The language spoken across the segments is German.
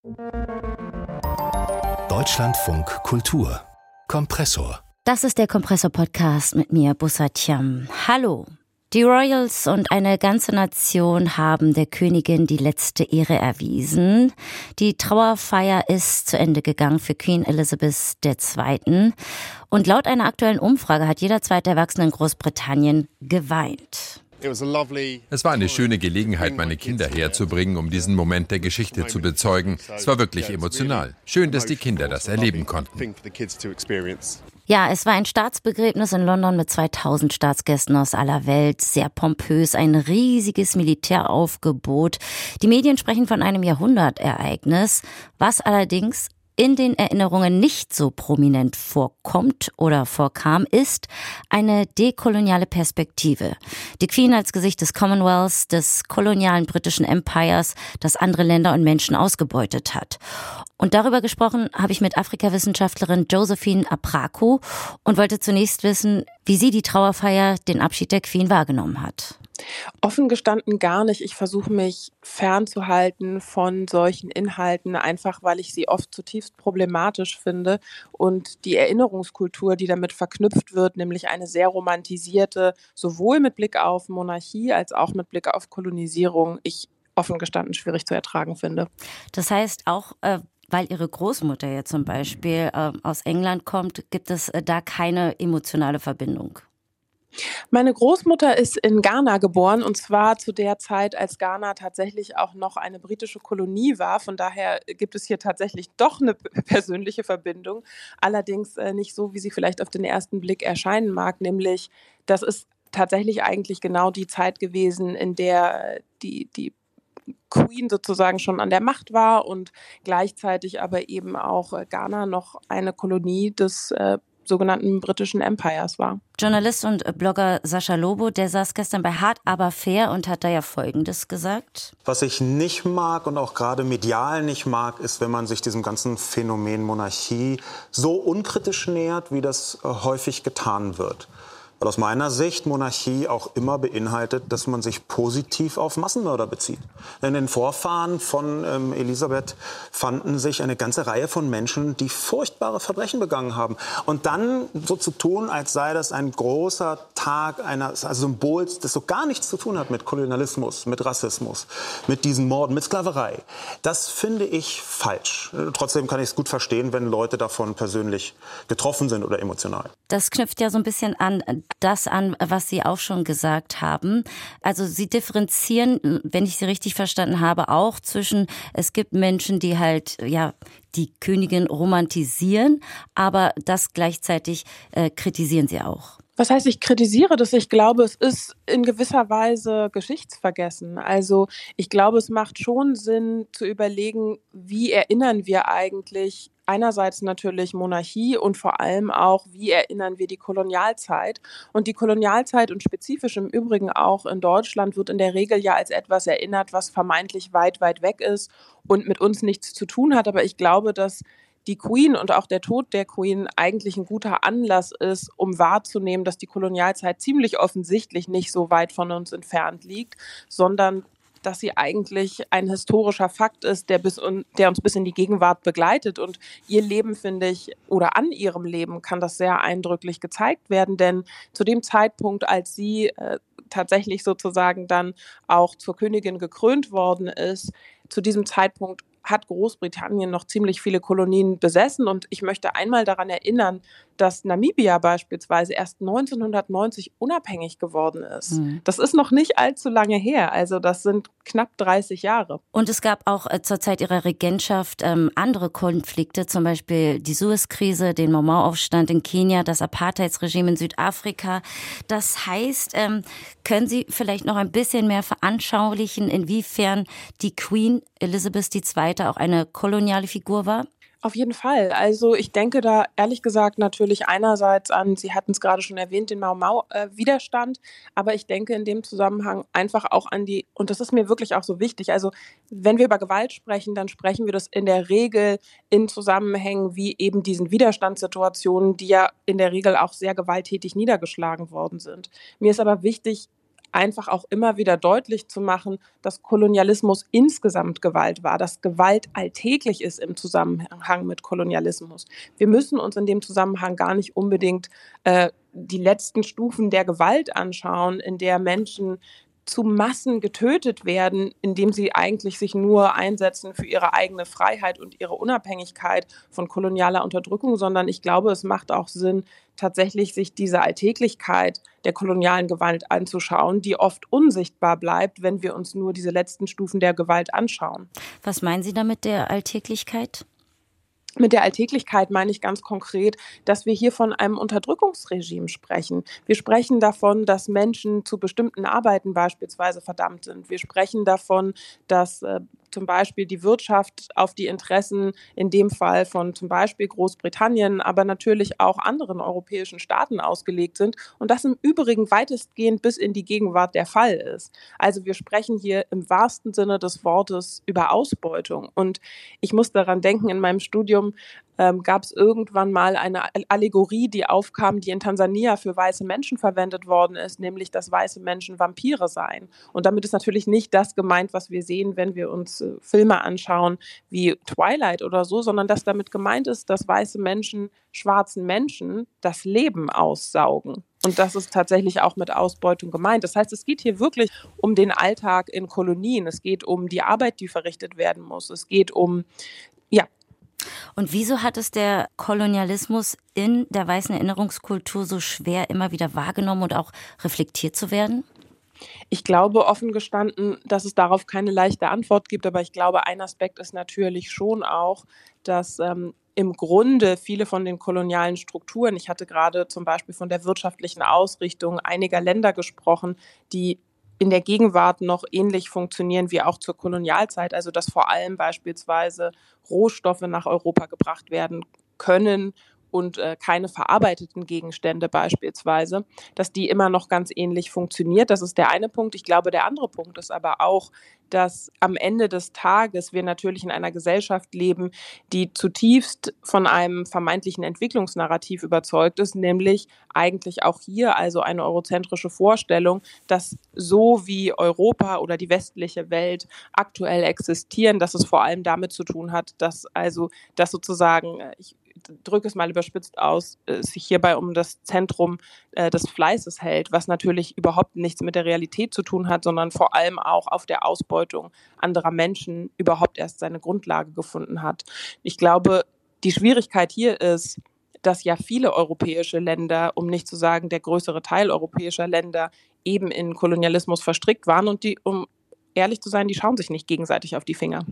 Deutschlandfunk Kultur Kompressor. Das ist der Kompressor-Podcast mit mir, Bussard Thiam. Hallo. Die Royals und eine ganze Nation haben der Königin die letzte Ehre erwiesen. Die Trauerfeier ist zu Ende gegangen für Queen Elizabeth II. Und laut einer aktuellen Umfrage hat jeder zweite Erwachsene in Großbritannien geweint. Es war eine schöne Gelegenheit, meine Kinder herzubringen, um diesen Moment der Geschichte zu bezeugen. Es war wirklich emotional. Schön, dass die Kinder das erleben konnten. Ja, es war ein Staatsbegräbnis in London mit 2000 Staatsgästen aus aller Welt. Sehr pompös, ein riesiges Militäraufgebot. Die Medien sprechen von einem Jahrhundertereignis, was allerdings in den Erinnerungen nicht so prominent vorkommt oder vorkam, ist eine dekoloniale Perspektive. Die Queen als Gesicht des Commonwealths, des kolonialen britischen Empires, das andere Länder und Menschen ausgebeutet hat. Und darüber gesprochen habe ich mit Afrikawissenschaftlerin Josephine Apraku und wollte zunächst wissen, wie sie die Trauerfeier, den Abschied der Queen wahrgenommen hat. Offen gestanden gar nicht. Ich versuche mich fernzuhalten von solchen Inhalten, einfach weil ich sie oft zutiefst problematisch finde und die Erinnerungskultur, die damit verknüpft wird, nämlich eine sehr romantisierte, sowohl mit Blick auf Monarchie als auch mit Blick auf Kolonisierung, ich offen gestanden schwierig zu ertragen finde. Das heißt auch, weil Ihre Großmutter ja zum Beispiel aus England kommt, gibt es da keine emotionale Verbindung? Meine Großmutter ist in Ghana geboren und zwar zu der Zeit, als Ghana tatsächlich auch noch eine britische Kolonie war. Von daher gibt es hier tatsächlich doch eine persönliche Verbindung. Allerdings nicht so, wie sie vielleicht auf den ersten Blick erscheinen mag, nämlich das ist tatsächlich eigentlich genau die Zeit gewesen, in der die Queen sozusagen schon an der Macht war und gleichzeitig aber eben auch Ghana noch eine Kolonie des sogenannten britischen Empires war. Journalist und Blogger Sascha Lobo, der saß gestern bei Hart aber fair und hat da ja Folgendes gesagt. Was ich nicht mag und auch gerade medial nicht mag, ist, wenn man sich diesem ganzen Phänomen Monarchie so unkritisch nähert, wie das häufig getan wird. Weil aus meiner Sicht Monarchie auch immer beinhaltet, dass man sich positiv auf Massenmörder bezieht. In den Vorfahren von Elisabeth fanden sich eine ganze Reihe von Menschen, die furchtbare Verbrechen begangen haben. Und dann so zu tun, als sei das ein großer Tag eines Symbols, das so gar nichts zu tun hat mit Kolonialismus, mit Rassismus, mit diesen Morden, mit Sklaverei. Das finde ich falsch. Trotzdem kann ich es gut verstehen, wenn Leute davon persönlich getroffen sind oder emotional. Das knüpft ja so ein bisschen an das an, was Sie auch schon gesagt haben. Also Sie differenzieren, wenn ich Sie richtig verstanden habe, auch zwischen, es gibt Menschen, die halt, ja, die Königin romantisieren, aber das gleichzeitig kritisieren Sie auch. Was heißt, ich kritisiere das? Ich glaube, es ist in gewisser Weise geschichtsvergessen. Also ich glaube, es macht schon Sinn zu überlegen, wie erinnern wir eigentlich einerseits natürlich Monarchie und vor allem auch, wie erinnern wir die Kolonialzeit. Und die Kolonialzeit und spezifisch im Übrigen auch in Deutschland wird in der Regel ja als etwas erinnert, was vermeintlich weit, weit weg ist und mit uns nichts zu tun hat. Aber ich glaube, dass die Queen und auch der Tod der Queen eigentlich ein guter Anlass ist, um wahrzunehmen, dass die Kolonialzeit ziemlich offensichtlich nicht so weit von uns entfernt liegt, sondern dass sie eigentlich ein historischer Fakt ist, der uns bis in die Gegenwart begleitet. Und ihr Leben, finde ich, oder an ihrem Leben kann das sehr eindrücklich gezeigt werden. Denn zu dem Zeitpunkt, als sie tatsächlich sozusagen dann auch zur Königin gekrönt worden ist, zu diesem Zeitpunkt hat Großbritannien noch ziemlich viele Kolonien besessen. Und ich möchte einmal daran erinnern, dass Namibia beispielsweise erst 1990 unabhängig geworden ist. Das ist noch nicht allzu lange her. Also das sind knapp 30 Jahre. Und es gab auch zur Zeit ihrer Regentschaft andere Konflikte, zum Beispiel die Suez-Krise, den Mau-Mau-Aufstand in Kenia, das Apartheidsregime in Südafrika. Das heißt, können Sie vielleicht noch ein bisschen mehr veranschaulichen, inwiefern die Queen Elizabeth II. Auch eine koloniale Figur war? Auf jeden Fall. Also ich denke da ehrlich gesagt natürlich einerseits an, Sie hatten es gerade schon erwähnt, den Mau-Mau-Widerstand, aber ich denke in dem Zusammenhang einfach auch an die, und das ist mir wirklich auch so wichtig, also wenn wir über Gewalt sprechen, dann sprechen wir das in der Regel in Zusammenhängen wie eben diesen Widerstandssituationen, die ja in der Regel auch sehr gewalttätig niedergeschlagen worden sind. Mir ist aber wichtig, einfach auch immer wieder deutlich zu machen, dass Kolonialismus insgesamt Gewalt war, dass Gewalt alltäglich ist im Zusammenhang mit Kolonialismus. Wir müssen uns in dem Zusammenhang gar nicht unbedingt die letzten Stufen der Gewalt anschauen, in der Menschen zu Massen getötet werden, indem sie eigentlich sich nur einsetzen für ihre eigene Freiheit und ihre Unabhängigkeit von kolonialer Unterdrückung, sondern ich glaube, es macht auch Sinn, tatsächlich sich diese Alltäglichkeit der kolonialen Gewalt anzuschauen, die oft unsichtbar bleibt, wenn wir uns nur diese letzten Stufen der Gewalt anschauen. Was meinen Sie damit, der Alltäglichkeit? Mit der Alltäglichkeit meine ich ganz konkret, dass wir hier von einem Unterdrückungsregime sprechen. Wir sprechen davon, dass Menschen zu bestimmten Arbeiten beispielsweise verdammt sind. Wir sprechen davon, dass zum Beispiel die Wirtschaft auf die Interessen in dem Fall von zum Beispiel Großbritannien, aber natürlich auch anderen europäischen Staaten ausgelegt sind und das im Übrigen weitestgehend bis in die Gegenwart der Fall ist. Also wir sprechen hier im wahrsten Sinne des Wortes über Ausbeutung. Und ich muss daran denken, in meinem Studium gab es irgendwann mal eine Allegorie, die aufkam, die in Tansania für weiße Menschen verwendet worden ist, nämlich, dass weiße Menschen Vampire seien. Und damit ist natürlich nicht das gemeint, was wir sehen, wenn wir uns Filme anschauen wie Twilight oder so, sondern dass damit gemeint ist, dass weiße Menschen schwarzen Menschen das Leben aussaugen. Und das ist tatsächlich auch mit Ausbeutung gemeint. Das heißt, es geht hier wirklich um den Alltag in Kolonien. Es geht um die Arbeit, die verrichtet werden muss. Es geht um, ja. Und wieso hat es der Kolonialismus in der weißen Erinnerungskultur so schwer immer wieder wahrgenommen und auch reflektiert zu werden? Ich glaube offen gestanden, dass es darauf keine leichte Antwort gibt, aber ich glaube, ein Aspekt ist natürlich schon auch, dass im Grunde viele von den kolonialen Strukturen, ich hatte gerade zum Beispiel von der wirtschaftlichen Ausrichtung einiger Länder gesprochen, die in der Gegenwart noch ähnlich funktionieren wie auch zur Kolonialzeit, also dass vor allem beispielsweise Rohstoffe nach Europa gebracht werden können und keine verarbeiteten Gegenstände beispielsweise, dass die immer noch ganz ähnlich funktioniert. Das ist der eine Punkt. Ich glaube, der andere Punkt ist aber auch, dass am Ende des Tages wir natürlich in einer Gesellschaft leben, die zutiefst von einem vermeintlichen Entwicklungsnarrativ überzeugt ist, nämlich eigentlich auch hier also eine eurozentrische Vorstellung, dass so wie Europa oder die westliche Welt aktuell existieren, dass es vor allem damit zu tun hat, dass sozusagen, ich drücke es mal überspitzt aus, sich hierbei um das Zentrum des Fleißes hält, was natürlich überhaupt nichts mit der Realität zu tun hat, sondern vor allem auch auf der Ausbeutung anderer Menschen überhaupt erst seine Grundlage gefunden hat. Ich glaube, die Schwierigkeit hier ist, dass ja viele europäische Länder, um nicht zu sagen der größere Teil europäischer Länder, eben in Kolonialismus verstrickt waren und die, um ehrlich zu sein, die schauen sich nicht gegenseitig auf die Finger.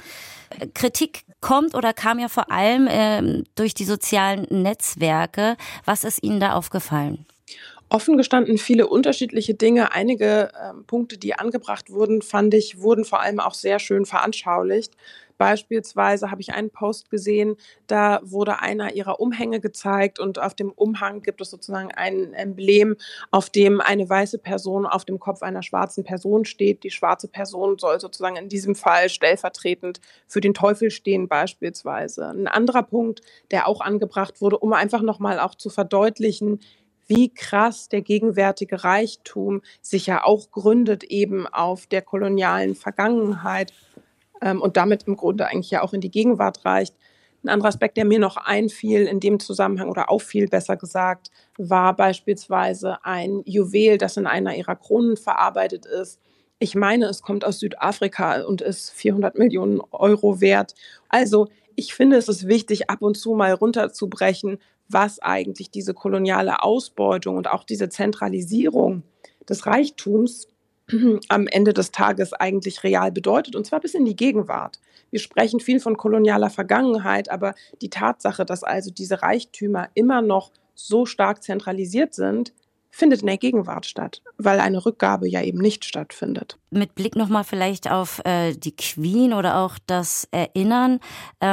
Kritik kommt oder kam ja vor allem durch die sozialen Netzwerke. Was ist Ihnen da aufgefallen? Offen gestanden viele unterschiedliche Dinge. Einige Punkte, die angebracht wurden, fand ich, wurden vor allem auch sehr schön veranschaulicht. Beispielsweise habe ich einen Post gesehen, da wurde einer ihrer Umhänge gezeigt und auf dem Umhang gibt es sozusagen ein Emblem, auf dem eine weiße Person auf dem Kopf einer schwarzen Person steht. Die schwarze Person soll sozusagen in diesem Fall stellvertretend für den Teufel stehen beispielsweise. Ein anderer Punkt, der auch angebracht wurde, um einfach nochmal auch zu verdeutlichen, wie krass der gegenwärtige Reichtum sich ja auch gründet eben auf der kolonialen Vergangenheit und damit im Grunde eigentlich ja auch in die Gegenwart reicht. Ein anderer Aspekt, der mir noch einfiel in dem Zusammenhang oder auffiel, besser gesagt, war beispielsweise ein Juwel, das in einer ihrer Kronen verarbeitet ist. Ich meine, es kommt aus Südafrika und ist 400 Millionen Euro wert. Also ich finde, es ist wichtig, ab und zu mal runterzubrechen, was eigentlich diese koloniale Ausbeutung und auch diese Zentralisierung des Reichtums am Ende des Tages eigentlich real bedeutet, und zwar bis in die Gegenwart. Wir sprechen viel von kolonialer Vergangenheit, aber die Tatsache, dass also diese Reichtümer immer noch so stark zentralisiert sind, findet in der Gegenwart statt, weil eine Rückgabe ja eben nicht stattfindet. Mit Blick nochmal vielleicht auf die Queen oder auch das Erinnern,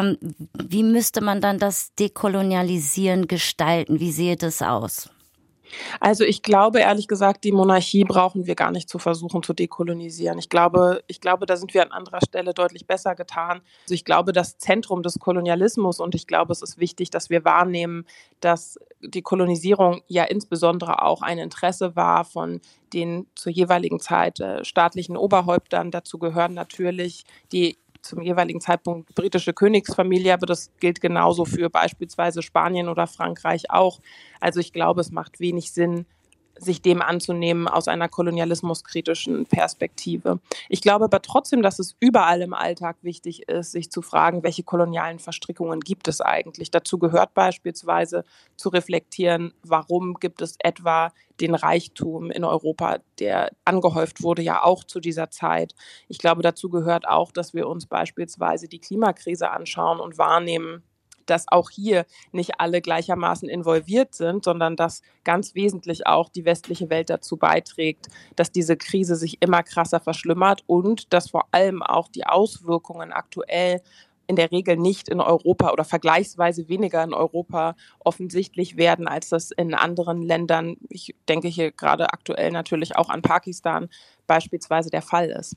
wie müsste man dann das Dekolonialisieren gestalten? Wie sähe das aus? Also ich glaube ehrlich gesagt, die Monarchie brauchen wir gar nicht zu versuchen zu dekolonisieren. Ich glaube, da sind wir an anderer Stelle deutlich besser getan. Also ich glaube, das Zentrum des Kolonialismus, und ich glaube, es ist wichtig, dass wir wahrnehmen, dass die Kolonisierung ja insbesondere auch ein Interesse war von den zur jeweiligen Zeit staatlichen Oberhäuptern. Dazu gehören natürlich die zum jeweiligen Zeitpunkt britische Königsfamilie, aber das gilt genauso für beispielsweise Spanien oder Frankreich auch. Also ich glaube, es macht wenig Sinn, sich dem anzunehmen aus einer kolonialismuskritischen Perspektive. Ich glaube aber trotzdem, dass es überall im Alltag wichtig ist, sich zu fragen, welche kolonialen Verstrickungen gibt es eigentlich. Dazu gehört beispielsweise zu reflektieren, warum gibt es etwa den Reichtum in Europa, der angehäuft wurde, ja auch zu dieser Zeit. Ich glaube, dazu gehört auch, dass wir uns beispielsweise die Klimakrise anschauen und wahrnehmen, dass auch hier nicht alle gleichermaßen involviert sind, sondern dass ganz wesentlich auch die westliche Welt dazu beiträgt, dass diese Krise sich immer krasser verschlimmert und dass vor allem auch die Auswirkungen aktuell in der Regel nicht in Europa oder vergleichsweise weniger in Europa offensichtlich werden, als das in anderen Ländern, ich denke hier gerade aktuell natürlich auch an Pakistan beispielsweise der Fall ist.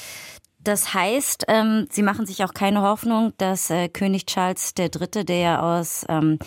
Das heißt, Sie machen sich auch keine Hoffnung, dass König Charles III., der ja aus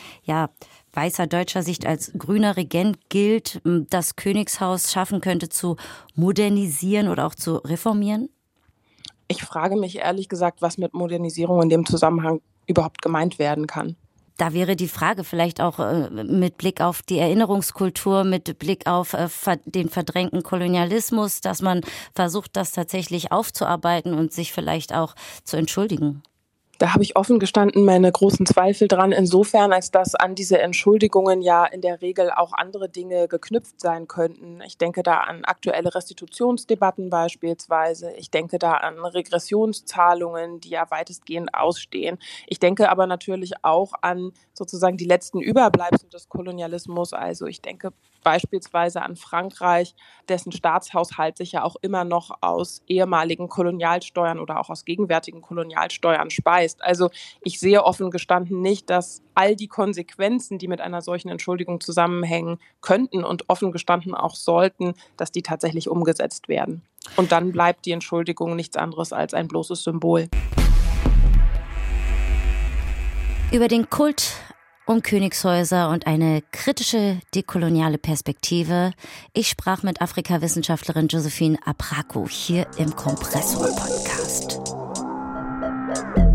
weißer deutscher Sicht als grüner Regent gilt, das Königshaus schaffen könnte zu modernisieren oder auch zu reformieren? Ich frage mich ehrlich gesagt, was mit Modernisierung in dem Zusammenhang überhaupt gemeint werden kann. Da wäre die Frage vielleicht auch mit Blick auf die Erinnerungskultur, mit Blick auf den verdrängten Kolonialismus, dass man versucht, das tatsächlich aufzuarbeiten und sich vielleicht auch zu entschuldigen. Da habe ich offen gestanden meine großen Zweifel dran, insofern, als dass an diese Entschuldigungen ja in der Regel auch andere Dinge geknüpft sein könnten. Ich denke da an aktuelle Restitutionsdebatten beispielsweise. Ich denke da an Regressionszahlungen, die ja weitestgehend ausstehen. Ich denke aber natürlich auch an sozusagen die letzten Überbleibsel des Kolonialismus. Also ich denke beispielsweise an Frankreich, dessen Staatshaushalt sich ja auch immer noch aus ehemaligen Kolonialsteuern oder auch aus gegenwärtigen Kolonialsteuern speist. Also ich sehe offen gestanden nicht, dass all die Konsequenzen, die mit einer solchen Entschuldigung zusammenhängen könnten und offen gestanden auch sollten, dass die tatsächlich umgesetzt werden. Und dann bleibt die Entschuldigung nichts anderes als ein bloßes Symbol. Über den Kult um Königshäuser und eine kritische dekoloniale Perspektive. Ich sprach mit Afrikawissenschaftlerin Josephine Apraku hier im Kompressor-Podcast.